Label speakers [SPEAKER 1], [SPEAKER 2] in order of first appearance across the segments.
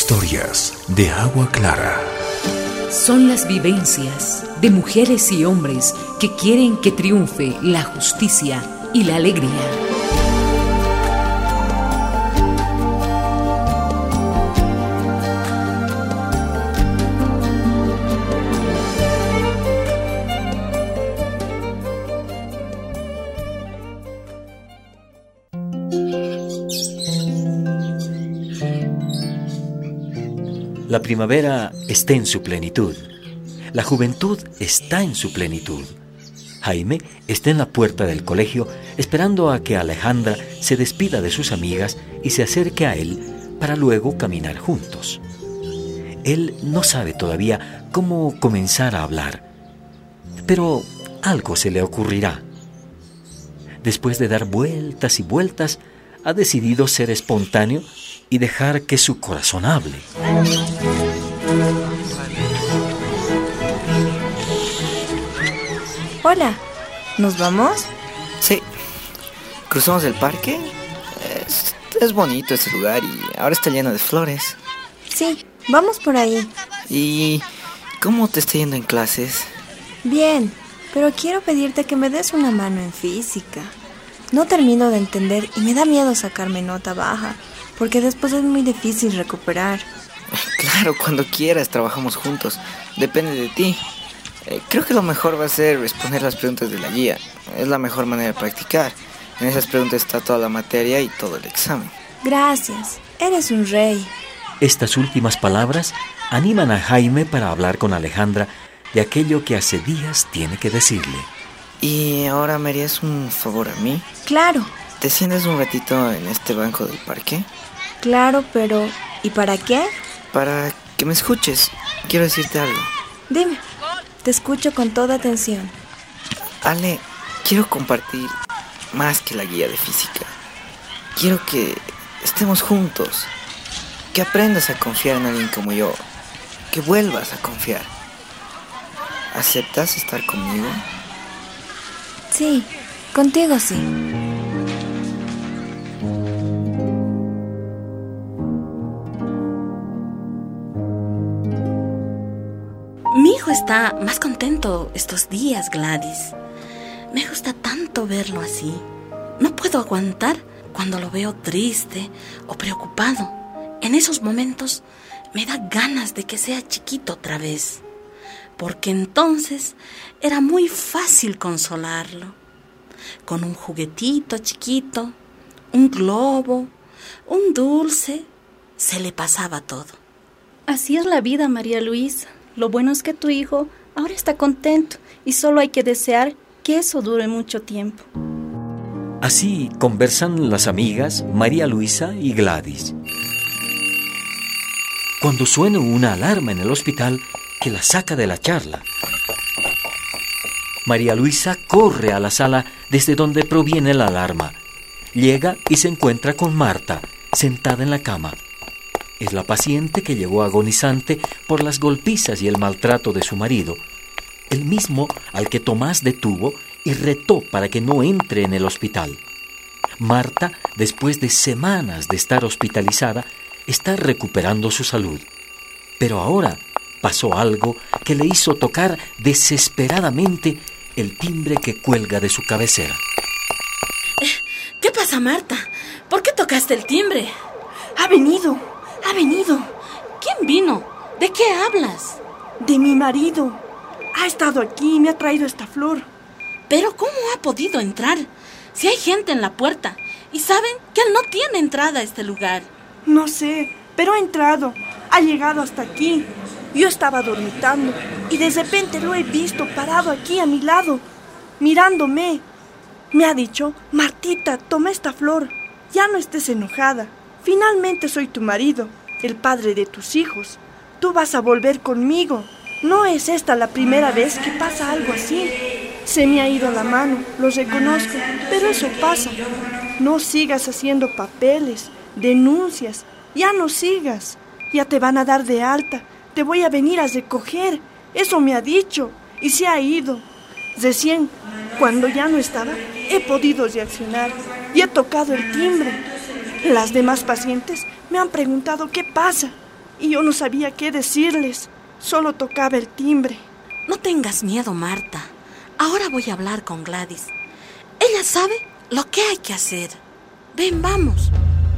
[SPEAKER 1] Historias de Agua Clara.
[SPEAKER 2] Son las vivencias de mujeres y hombres que quieren que triunfe la justicia y la alegría.
[SPEAKER 3] La primavera está en su plenitud. La juventud está en su plenitud. Jaime está en la puerta del colegio esperando a que Alejandra se despida de sus amigas y se acerque a él para luego caminar juntos. Él no sabe todavía cómo comenzar a hablar, pero algo se le ocurrirá. Después de dar vueltas y vueltas, ha decidido ser espontáneo y dejar que su corazón hable.
[SPEAKER 4] Hola, ¿nos vamos?
[SPEAKER 5] Sí, cruzamos el parque. Es bonito este lugar y ahora está lleno de flores.
[SPEAKER 4] Sí, vamos por ahí.
[SPEAKER 5] ¿Y cómo te está yendo en clases?
[SPEAKER 4] Bien, pero quiero pedirte que me des una mano en física. No termino de entender y me da miedo sacarme nota baja, porque después es muy difícil recuperar.
[SPEAKER 5] Claro, cuando quieras, trabajamos juntos. Depende de ti. Creo que lo mejor va a ser responder las preguntas de la guía. Es la mejor manera de practicar. En esas preguntas está toda la materia y todo el examen.
[SPEAKER 4] Gracias, eres un rey.
[SPEAKER 3] Estas últimas palabras animan a Jaime para hablar con Alejandra de aquello que hace días tiene que decirle.
[SPEAKER 5] ¿Y ahora me harías un favor a mí?
[SPEAKER 4] Claro.
[SPEAKER 5] ¿Te sientas un ratito en este banco del parque?
[SPEAKER 4] Claro, pero ¿y para qué?
[SPEAKER 5] Para que me escuches. Quiero decirte algo.
[SPEAKER 4] Dime, te escucho con toda atención.
[SPEAKER 5] Ale, quiero compartir más que la guía de física. Quiero que estemos juntos. Que aprendas a confiar en alguien como yo. Que vuelvas a confiar. ¿Aceptas estar conmigo?
[SPEAKER 4] Sí, contigo sí.
[SPEAKER 6] Mi hijo está más contento estos días, Gladys. Me gusta tanto verlo así. No puedo aguantar cuando lo veo triste o preocupado. En esos momentos me da ganas de que sea chiquito otra vez, porque entonces era muy fácil consolarlo. Con un juguetito chiquito, un globo, un dulce, se le pasaba todo.
[SPEAKER 7] Así es la vida, María Luisa. Lo bueno es que tu hijo ahora está contento y solo hay que desear que eso dure mucho tiempo.
[SPEAKER 3] Así conversan las amigas María Luisa y Gladys, cuando suena una alarma en el hospital que la saca de la charla. María Luisa corre a la sala desde donde proviene la alarma. Llega y se encuentra con Marta, sentada en la cama. Es la paciente que llegó agonizante por las golpizas y el maltrato de su marido, el mismo al que Tomás detuvo y retó para que no entre en el hospital. Marta, después de semanas de estar hospitalizada, está recuperando su salud. Pero ahora pasó algo que le hizo tocar desesperadamente el timbre que cuelga de su cabecera.
[SPEAKER 6] ¿Qué pasa, Marta? ¿Por qué tocaste el timbre?
[SPEAKER 8] Ha venido.
[SPEAKER 6] ¿Quién vino? ¿De qué hablas?
[SPEAKER 8] De mi marido. Ha estado aquí y me ha traído esta flor.
[SPEAKER 6] ¿Pero cómo ha podido entrar? Si hay gente en la puerta y saben que él no tiene entrada a este lugar.
[SPEAKER 8] No sé, pero ha entrado. Ha llegado hasta aquí. Yo estaba dormitando y de repente lo he visto parado aquí a mi lado, mirándome. Me ha dicho: Martita, toma esta flor. Ya no estés enojada. Finalmente soy tu marido, el padre de tus hijos. Tú vas a volver conmigo. No es esta la primera vez que pasa algo así. Se me ha ido la mano, lo reconozco, pero eso pasa. No sigas haciendo papeles, denuncias. Ya no sigas. Ya te van a dar de alta. Te voy a venir a recoger. Eso me ha dicho. Y se ha ido. Recién, cuando ya no estaba, he podido reaccionar y he tocado el timbre. Las demás pacientes me han preguntado qué pasa. y yo no sabía qué decirles. Solo tocaba el timbre.
[SPEAKER 6] No tengas miedo, Marta. Ahora voy a hablar con Gladys. Ella sabe lo que hay que hacer. Ven, vamos.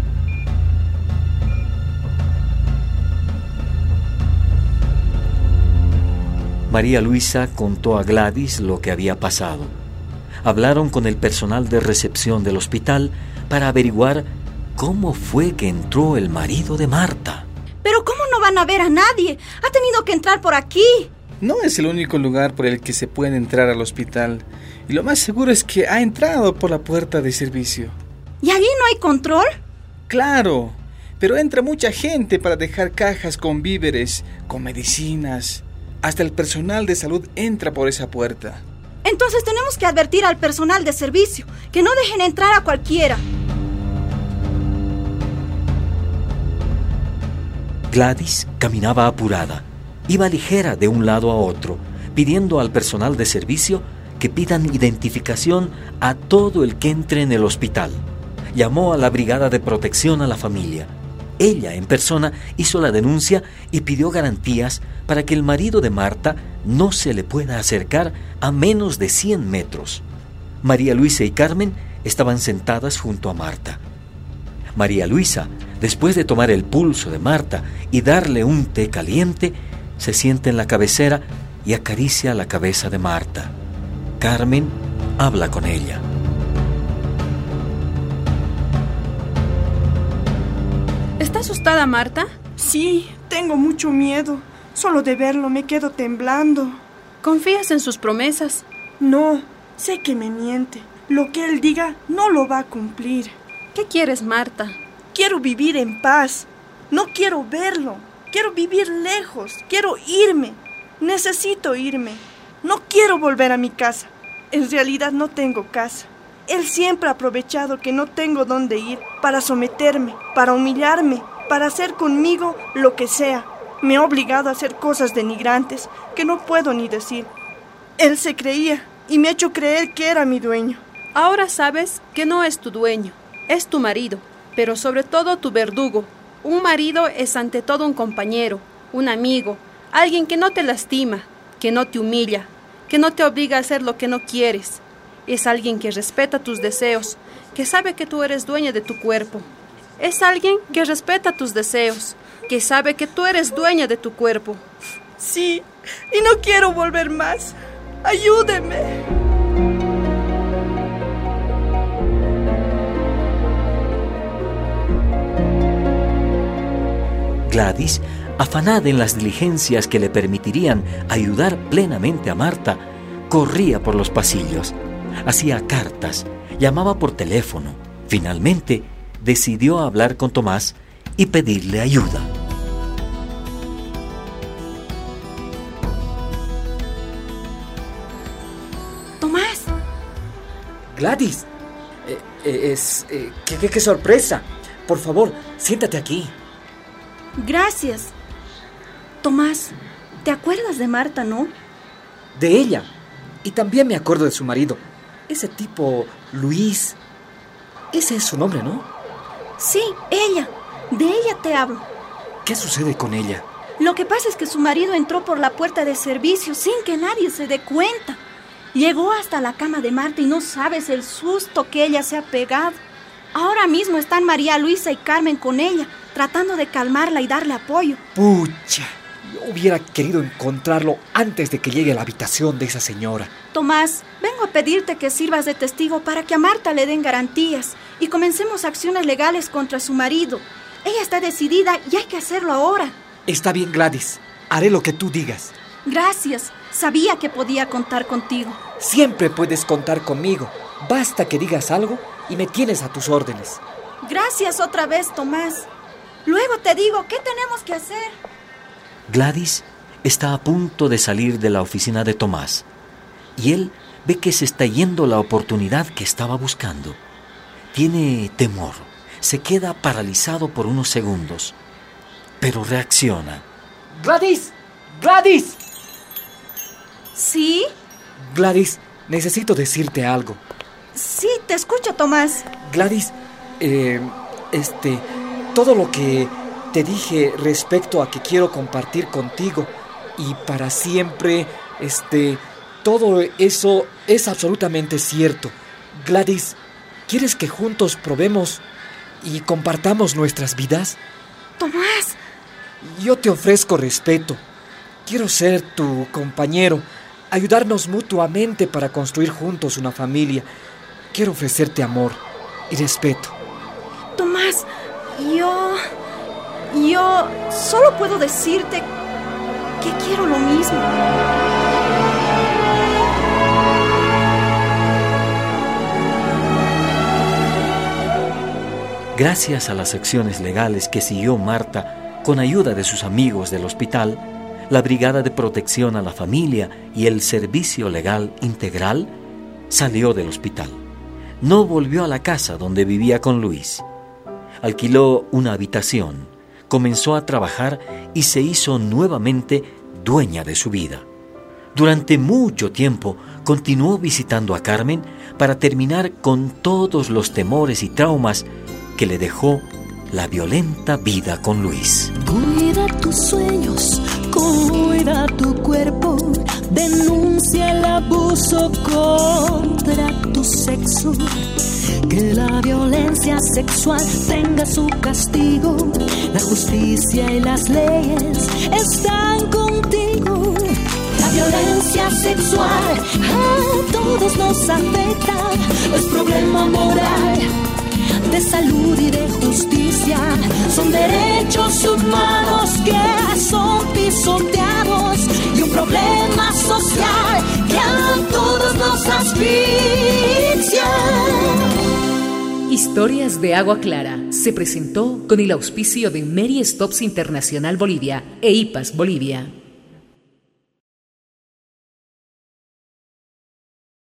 [SPEAKER 3] María Luisa contó a Gladys lo que había pasado. Hablaron con el personal de recepción del hospital para averiguar cómo fue que entró el marido de Marta.
[SPEAKER 7] ¿Pero cómo no van a ver a nadie? Ha tenido que entrar por aquí.
[SPEAKER 9] No es el único lugar por el que se puede entrar al hospital. Y lo más seguro es que ha entrado por la puerta de servicio.
[SPEAKER 7] ¿Y allí no hay control?
[SPEAKER 9] Claro, pero entra mucha gente para dejar cajas con víveres, con medicinas. Hasta el personal de salud entra por esa puerta.
[SPEAKER 7] Entonces tenemos que advertir al personal de servicio que no dejen entrar a cualquiera.
[SPEAKER 3] Gladys caminaba apurada. Iba ligera de un lado a otro, pidiendo al personal de servicio que pidan identificación a todo el que entre en el hospital. Llamó a la brigada de protección a la familia. Ella, en persona, hizo la denuncia y pidió garantías para que el marido de Marta no se le pueda acercar a menos de 100 metros. María Luisa y Carmen estaban sentadas junto a Marta. María Luisa, después de tomar el pulso de Marta y darle un té caliente, se sienta en la cabecera y acaricia la cabeza de Marta. Carmen habla con ella.
[SPEAKER 10] ¿Está asustada, Marta?
[SPEAKER 8] Sí, tengo mucho miedo. Solo de verlo me quedo temblando.
[SPEAKER 10] ¿Confías en sus promesas?
[SPEAKER 8] No, sé que me miente. Lo que él diga no lo va a cumplir.
[SPEAKER 10] ¿Qué quieres, Marta?
[SPEAKER 8] Quiero vivir en paz. No quiero verlo. Quiero vivir lejos. Quiero irme. Necesito irme. No quiero volver a mi casa. En realidad no tengo casa. Él siempre ha aprovechado que no tengo dónde ir para someterme, para humillarme, para hacer conmigo lo que sea. Me ha obligado a hacer cosas denigrantes que no puedo ni decir. Él se creía y me ha hecho creer que era mi dueño.
[SPEAKER 10] Ahora sabes que no es tu dueño, es tu marido, pero sobre todo tu verdugo. Un marido es ante todo un compañero, un amigo, alguien que no te lastima, que no te humilla, que no te obliga a hacer lo que no quieres. Es alguien que respeta tus deseos, que sabe que tú eres dueña de tu cuerpo. Es alguien que respeta tus deseos, que sabe que tú eres dueña de tu cuerpo.
[SPEAKER 8] Sí, y no quiero volver más. ¡Ayúdeme!
[SPEAKER 3] Gladys, afanada en las diligencias que le permitirían ayudar plenamente a Marta, corría por los pasillos. Hacía cartas, llamaba por teléfono. Finalmente, decidió hablar con Tomás y pedirle ayuda.
[SPEAKER 7] Tomás.
[SPEAKER 11] Gladys, qué sorpresa. Por favor, siéntate aquí.
[SPEAKER 7] Gracias. Tomás, ¿te acuerdas de Marta, no?
[SPEAKER 11] De ella. Y también me acuerdo de su marido. Ese tipo, Luis. Ese es su nombre, ¿no?
[SPEAKER 7] Sí, ella. De ella te hablo.
[SPEAKER 3] ¿Qué sucede con ella?
[SPEAKER 7] Lo que pasa es que su marido entró por la puerta de servicio sin que nadie se dé cuenta. Llegó hasta la cama de Marta y no sabes el susto que ella se ha pegado. Ahora mismo están María Luisa y Carmen con ella, tratando de calmarla y darle apoyo.
[SPEAKER 11] Pucha, yo hubiera querido encontrarlo antes de que llegue a la habitación de esa señora.
[SPEAKER 7] Tomás, vengo a pedirte que sirvas de testigo para que a Marta le den garantías y comencemos acciones legales contra su marido. Ella está decidida y hay que hacerlo ahora.
[SPEAKER 11] Está bien, Gladys. Haré lo que tú digas.
[SPEAKER 7] Gracias. Sabía que podía contar contigo.
[SPEAKER 11] Siempre puedes contar conmigo. Basta que digas algo y me tienes a tus órdenes.
[SPEAKER 7] Gracias otra vez, Tomás. Luego te digo qué tenemos que hacer.
[SPEAKER 3] Gladys está a punto de salir de la oficina de Tomás y él ve que se está yendo la oportunidad que estaba buscando. Tiene temor, se queda paralizado por unos segundos, pero reacciona.
[SPEAKER 11] ¡Gladys! ¡Gladys!
[SPEAKER 7] ¿Sí?
[SPEAKER 11] Gladys, necesito decirte algo.
[SPEAKER 7] Sí, te escucho, Tomás.
[SPEAKER 11] Gladys, todo lo que te dije respecto a que quiero compartir contigo y para siempre, todo eso es absolutamente cierto. Gladys, ¿quieres que juntos probemos y compartamos nuestras vidas?
[SPEAKER 7] Tomás.
[SPEAKER 11] Yo te ofrezco respeto. Quiero ser tu compañero, ayudarnos mutuamente para construir juntos una familia. Quiero ofrecerte amor y respeto.
[SPEAKER 7] Tomás, yo solo puedo decirte que quiero lo mismo.
[SPEAKER 3] Gracias a las acciones legales que siguió Marta con ayuda de sus amigos del hospital, la Brigada de Protección a la Familia y el Servicio Legal Integral salió del hospital. No volvió a la casa donde vivía con Luis. Alquiló una habitación, comenzó a trabajar y se hizo nuevamente dueña de su vida. Durante mucho tiempo continuó visitando a Carmen para terminar con todos los temores y traumas que le dejó la violenta vida con Luis.
[SPEAKER 12] Cuida tus sueños, cuida tu cuerpo, denuncia el abuso contra tu sexo. Que la violencia sexual tenga su castigo. La justicia y las leyes están contigo. La violencia sexual a todos nos afecta. Es problema moral, de salud y de justicia. Son derechos humanos que son pisoteados y un problema social que a todos nos asfixia.
[SPEAKER 2] Historias de Agua Clara se presentó con el auspicio de Mary Stops Internacional Bolivia e IPAS Bolivia.